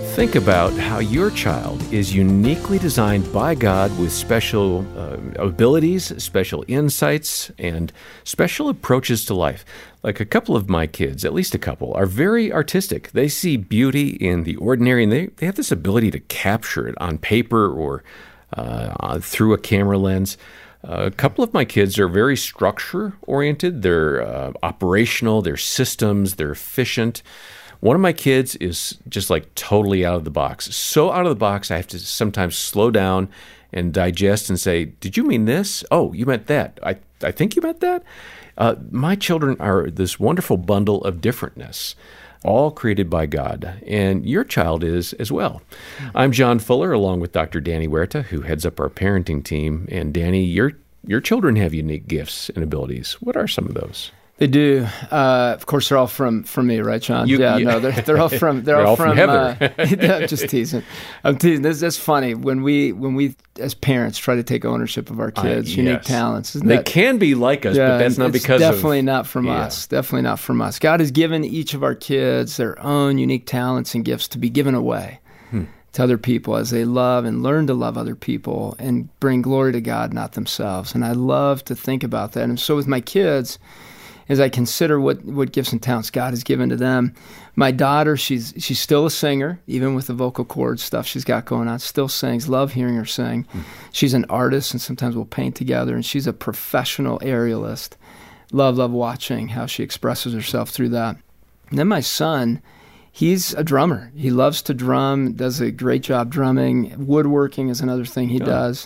Think about how your child is uniquely designed by God with special abilities, special insights, and special approaches to life. Like a couple of my kids, at least a couple, are very artistic. They see beauty in the ordinary, and they have this ability to capture it on paper or through a camera lens. A couple of my kids are very structure-oriented. They're operational, they're systems, they're efficient. One of my kids is just like totally out of the box. So out of the box, I have to sometimes slow down and digest and say, did you mean this? Oh, you meant that. I think you meant that? My children are this wonderful bundle of differentness, all created by God, and your child is as well. I'm John Fuller, along with Dr. Danny Huerta, who heads up our parenting team. And Danny, your children have unique gifts and abilities. What are some of those? They do. Of course, they're all from me, right, John? No, they're all from Heather. I'm just teasing. I'm teasing. That's funny when we as parents try to take ownership of our kids' unique talents. They can be like us, but that's not because definitely not from us. Definitely not from us. God has given each of our kids their own unique talents and gifts to be given away to other people as they love and learn to love other people and bring glory to God, not themselves. And I love to think about that. And so with my kids, as I consider what gifts and talents God has given to them, my daughter, she's still a singer, even with the vocal cord stuff she's got going on, still sings, love hearing her sing. She's an artist, and sometimes we'll paint together, and she's a professional aerialist. Love watching how she expresses herself through that. And then my son, he's a drummer. He loves to drum, does a great job drumming. Woodworking is another thing he does.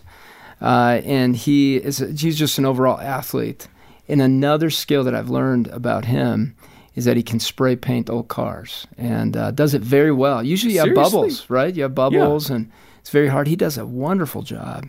And he's just an overall athlete. And another skill that I've learned about him is that he can spray paint old cars and does it very well. Usually you have bubbles, right? You have bubbles, and it's very hard. He does a wonderful job.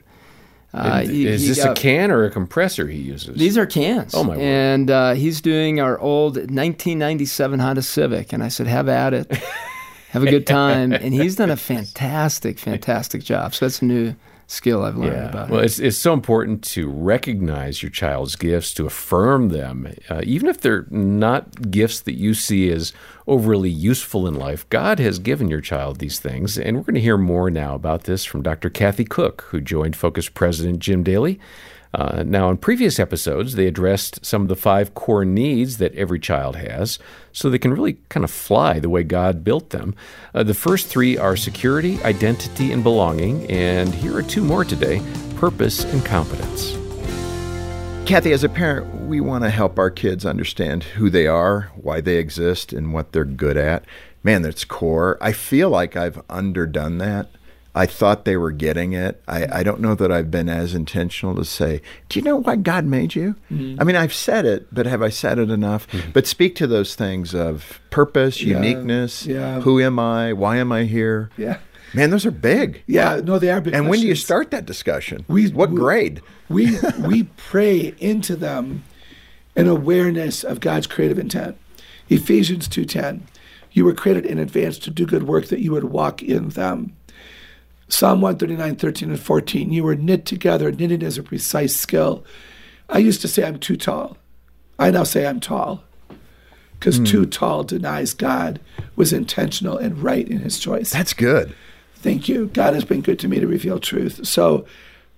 Is this a can or a compressor he uses? These are cans. Oh, my word. And he's doing our old 1997 Honda Civic. And I said, have at it. Have a good time. And he's done a fantastic job. So that's a new skill I've learned about him. Well, it's so important to recognize your child's gifts, to affirm them, even if they're not gifts that you see as overly useful in life. God has given your child these things, and we're going to hear more now about this from Dr. Kathy Cook, who joined Focus President Jim Daly. Now, in previous episodes, they addressed some of the 5 core needs that every child has so they can really kind of fly the way God built them. The first 3 are security, identity, and belonging. And here are 2 more today, purpose and competence. Kathy, as a parent, we want to help our kids understand who they are, why they exist, and what they're good at. Man, that's core. I feel like I've underdone that. I thought they were getting it. I don't know that I've been as intentional to say, do you know why God made you? I mean, I've said it, but have I said it enough? But speak to those things of purpose, uniqueness, who am I, why am I here? Man, those are big. Yeah, no, they are big And questions. when do you start that discussion? What grade? We pray into them an awareness of God's creative intent. Ephesians 2:10, you were created in advance to do good work that you would walk in them. Psalm 139:13 and 14, you were knit together, knitting is a precise skill. I used to say I'm too tall. I now say I'm tall, because too tall denies God was intentional and right in his choice. That's good. Thank you. God has been good to me to reveal truth. So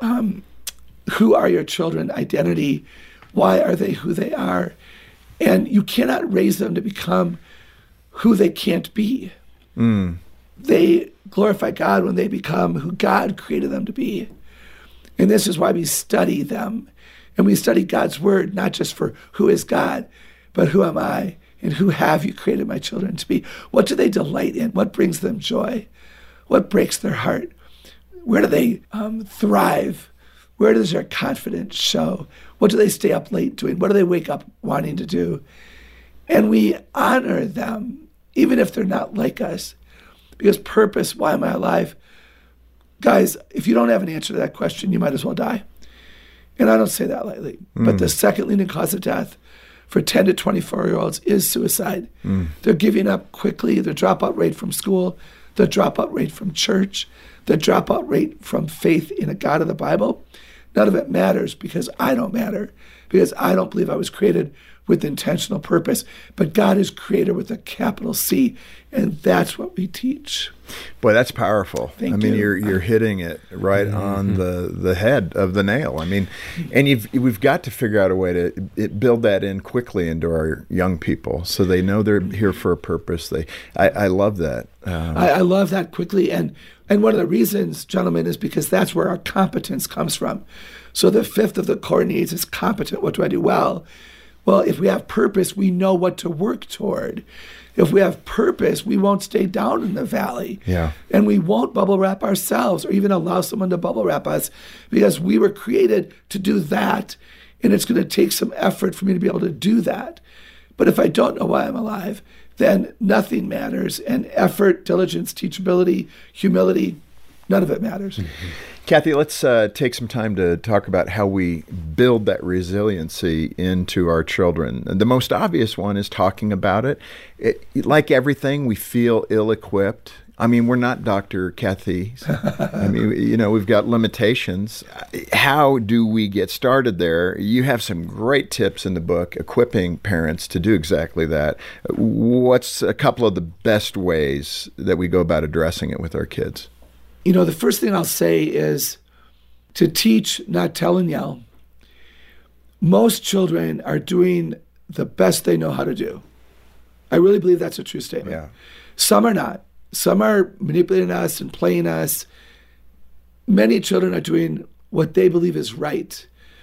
who are your children? Identity. Why are they who they are? And you cannot raise them to become who they can't be. They glorify God when they become who God created them to be. And this is why we study them. And we study God's word, not just for who is God, but who am I and who have you created my children to be? What do they delight in? What brings them joy? What breaks their heart? Where do they thrive? Where does their confidence show? What do they stay up late doing? What do they wake up wanting to do? And we honor them, even if they're not like us. Because purpose, why am I alive? Guys, if you don't have an answer to that question, you might as well die. And I don't say that lightly. But the second leading cause of death for 10 to 24-year-olds is suicide. They're giving up quickly. The dropout rate from school, the dropout rate from church, the dropout rate from faith in a God of the Bible. None of it matters because I don't matter. Because I don't believe I was created with intentional purpose. But God is creator with a capital C, and that's what we teach. Boy, that's powerful. Thank you. You're hitting it right on the head of the nail. I mean, and we've got to figure out a way to build that in quickly into our young people so they know they're here for a purpose. I love that. I love that quickly, and one of the reasons, gentlemen, is because that's where our competence comes from. So the fifth of the core needs is competent. What do I do well? Well, if we have purpose, we know what to work toward. If we have purpose, we won't stay down in the valley. Yeah. And we won't bubble wrap ourselves or even allow someone to bubble wrap us, because we were created to do that. And it's going to take some effort for me to be able to do that. But if I don't know why I'm alive, then nothing matters. And effort, diligence, teachability, humility, none of it matters. Mm-hmm. Kathy, let's take some time to talk about how we build that resiliency into our children. And the most obvious one is talking about it. Like everything, we feel ill-equipped. I mean, we're not Dr. Kathy. I mean, we've got limitations. How do we get started there? You have some great tips in the book, equipping parents to do exactly that. What's a couple of the best ways that we go about addressing it with our kids? The first thing I'll say is to teach, not tell and yell. Most children are doing the best they know how to do. I really believe that's a true statement. Yeah. Some are not. Some are manipulating us and playing us. Many children are doing what they believe is right.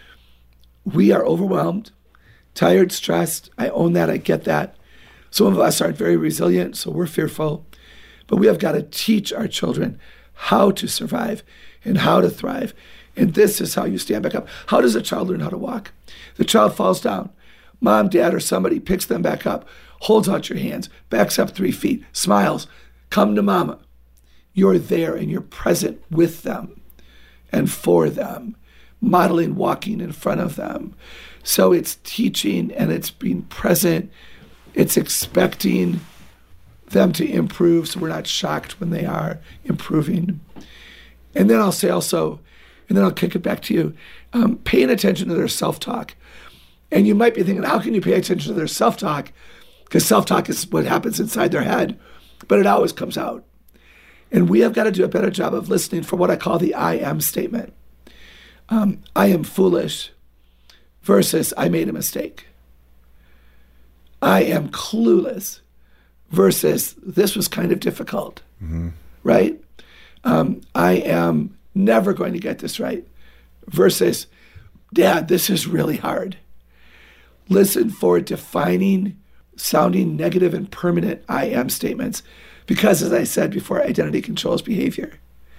We are overwhelmed, tired, stressed. I own that. I get that. Some of us aren't very resilient, so we're fearful. But we have got to teach our children how to survive and how to thrive. And this is how you stand back up. How does a child learn how to walk? The child falls down. Mom, dad, or somebody picks them back up, holds out your hands, backs up 3 feet, smiles, come to mama. You're there and you're present with them and for them, modeling walking in front of them. So it's teaching and it's being present. It's expecting them to improve so we're not shocked when they are improving. And then I'll say also, and then I'll kick it back to you, paying attention to their self-talk. And you might be thinking, how can you pay attention to their self-talk? Because self-talk is what happens inside their head, but it always comes out. And we have got to do a better job of listening for what I call the I am statement. I am foolish versus I made a mistake. I am clueless versus this was kind of difficult, right? I am never going to get this right versus, Dad, this is really hard. Listen for defining, sounding negative and permanent I am statements because, as I said before, identity controls behavior.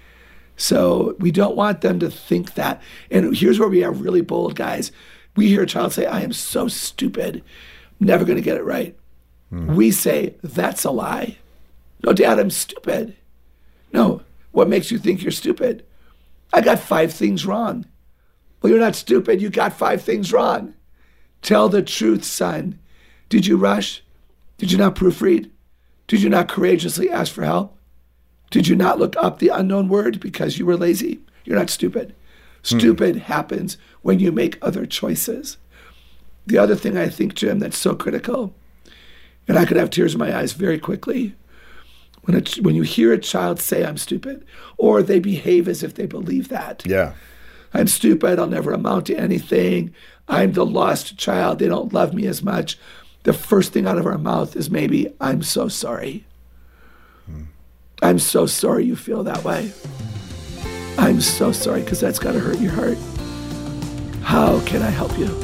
So we don't want them to think that. And here's where we are really bold, guys. We hear a child say, I am so stupid, never going to get it right. We say, that's a lie. No, Dad, I'm stupid. No, what makes you think you're stupid? I got 5 things wrong. Well, you're not stupid. You got 5 things wrong. Tell the truth, son. Did you rush? Did you not proofread? Did you not courageously ask for help? Did you not look up the unknown word because you were lazy? You're not stupid. Stupid happens when you make other choices. The other thing I think, Jim, that's so critical, and I could have tears in my eyes very quickly, when you hear a child say, I'm stupid, or they behave as if they believe that. Yeah. I'm stupid, I'll never amount to anything, I'm the lost child, they don't love me as much. The first thing out of our mouth is maybe, I'm so sorry. I'm so sorry you feel that way. I'm so sorry, because that's got to hurt your heart. How can I help you?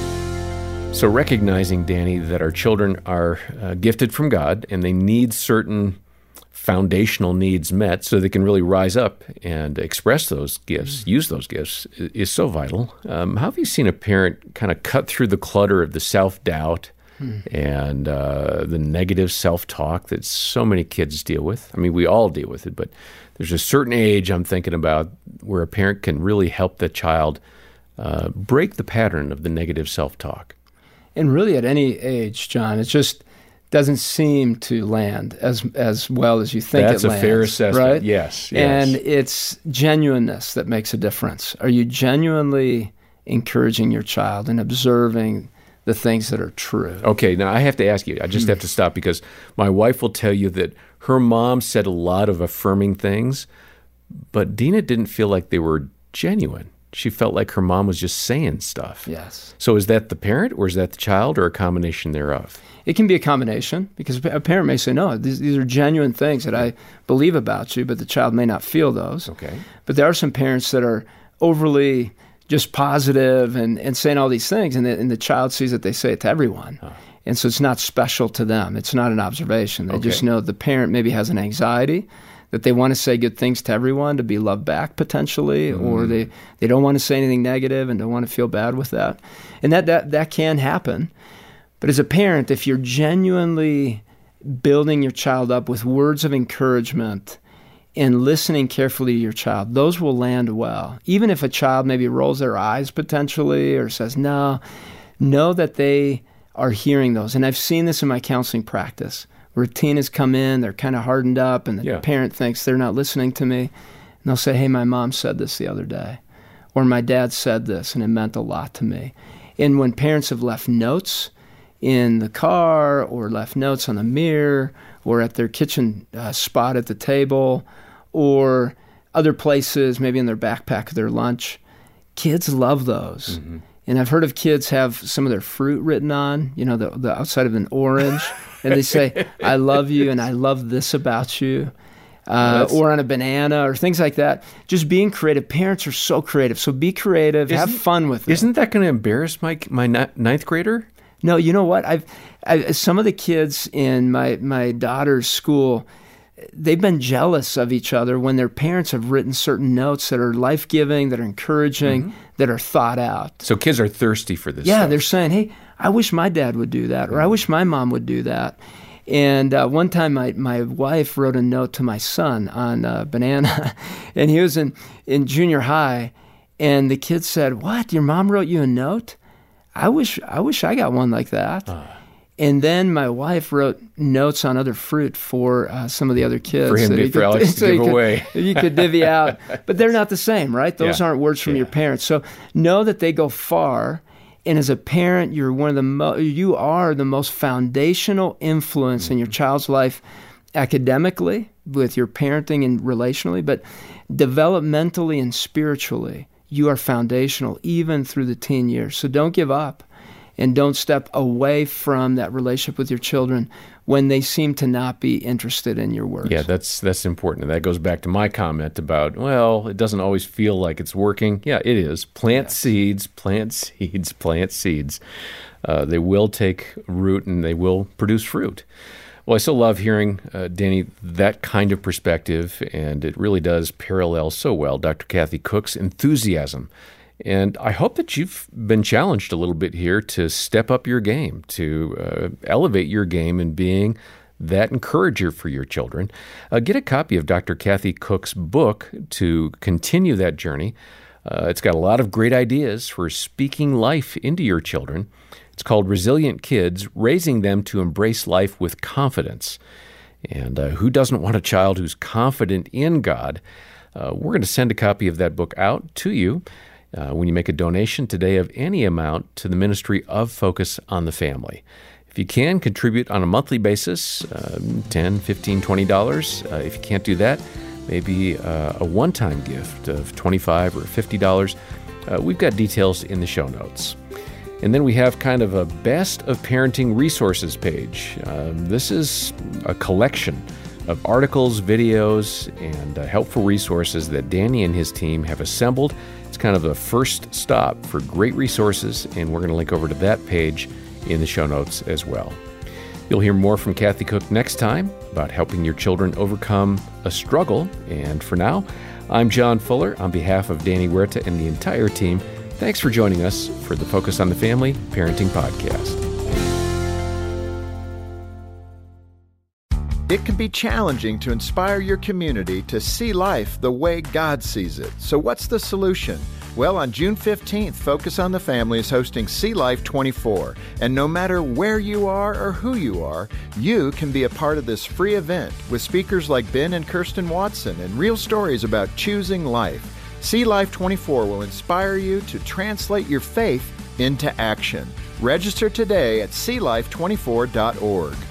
So recognizing, Danny, that our children are gifted from God and they need certain foundational needs met so they can really rise up and express those gifts, use those gifts, is so vital. How have you seen a parent kind of cut through the clutter of the self-doubt and the negative self-talk that so many kids deal with? I mean, we all deal with it, but there's a certain age I'm thinking about where a parent can really help the child break the pattern of the negative self-talk. And really at any age, John, it just doesn't seem to land as well as you think That's it lands. a fair assessment, right? yes. And it's genuineness that makes a difference. Are you genuinely encouraging your child and observing the things that are true. Okay, now I have to ask you. I just have to stop because my wife will tell you that her mom said a lot of affirming things, but Dina didn't feel like they were genuine. She felt like her mom was just saying stuff. Yes. So is that the parent or is that the child or a combination thereof? It can be a combination because a parent may say, no, these are genuine things that I believe about you, but the child may not feel those. Okay. But there are some parents that are overly just positive and saying all these things, and the child sees that they say it to everyone. And so it's not special to them. It's not an observation. They just know the parent maybe has an anxiety that they want to say good things to everyone to be loved back potentially, or they don't want to say anything negative and don't want to feel bad with that. And that can happen. But as a parent, if you're genuinely building your child up with words of encouragement and listening carefully to your child, those will land well. Even if a child maybe rolls their eyes potentially or says no, know that they are hearing those. And I've seen this in my counseling practice where teenagers come in, they're kind of hardened up, and the parent thinks they're not listening to me. And they'll say, hey, my mom said this the other day, or my dad said this, and it meant a lot to me. And when parents have left notes in the car or left notes on the mirror or at their kitchen spot at the table or other places, maybe in their backpack of their lunch, kids love those. Mm-hmm. And I've heard of kids have some of their fruit written on, the outside of an orange, and they say, I love you and I love this about you. Or on a banana or things like that. Just being creative. Parents are so creative. So be creative. Have fun with it. Isn't that going to embarrass my ninth grader? No, you know what? Some of the kids in my daughter's school, they've been jealous of each other when their parents have written certain notes that are life-giving, that are encouraging, that are thought out. So kids are thirsty for this stuff. They're saying, hey, I wish my dad would do that, or I wish my mom would do that. And one time my wife wrote a note to my son on a banana, and he was in junior high, and the kid said, what, your mom wrote you a note? I wish I got one like that. And then my wife wrote notes on other fruit for some of the other kids. For Alex to give away. You could divvy out. But they're not the same, right? Those aren't words from your parents. So know that they go far. And as a parent, you are the most foundational influence in your child's life academically, with your parenting and relationally, but developmentally and spiritually. You are foundational even through the teen years. So don't give up and don't step away from that relationship with your children when they seem to not be interested in your words. Yeah, that's important. And that goes back to my comment about, well, it doesn't always feel like it's working. Yeah, it is. Plant seeds, plant seeds, plant seeds. They will take root and they will produce fruit. Well, I still love hearing, Danny, that kind of perspective, and it really does parallel so well Dr. Kathy Cook's enthusiasm. And I hope that you've been challenged a little bit here to step up your game, to elevate your game in being that encourager for your children. Get a copy of Dr. Kathy Cook's book to continue that journey. It's got a lot of great ideas for speaking life into your children. It's called Resilient Kids, Raising Them to Embrace Life with Confidence. And who doesn't want a child who's confident in God? We're going to send a copy of that book out to you when you make a donation today of any amount to the ministry of Focus on the Family. If you can, contribute on a monthly basis, $10, $15, $20. If you can't do that, maybe a one-time gift of $25 or $50. We've got details in the show notes. And then we have kind of a best of parenting resources page. This is a collection of articles, videos, and helpful resources that Danny and his team have assembled. It's kind of the first stop for great resources, and we're going to link over to that page in the show notes as well. You'll hear more from Kathy Cook next time about helping your children overcome a struggle. And for now, I'm John Fuller on behalf of Danny Huerta and the entire team. Thanks for joining us for the Focus on the Family Parenting Podcast. It can be challenging to inspire your community to see life the way God sees it. So what's the solution? Well, on June 15th, Focus on the Family is hosting See Life 24. And no matter where you are or who you are, you can be a part of this free event with speakers like Ben and Kirsten Watson and real stories about choosing life. See Life 24 will inspire you to translate your faith into action. Register today at clife24.org.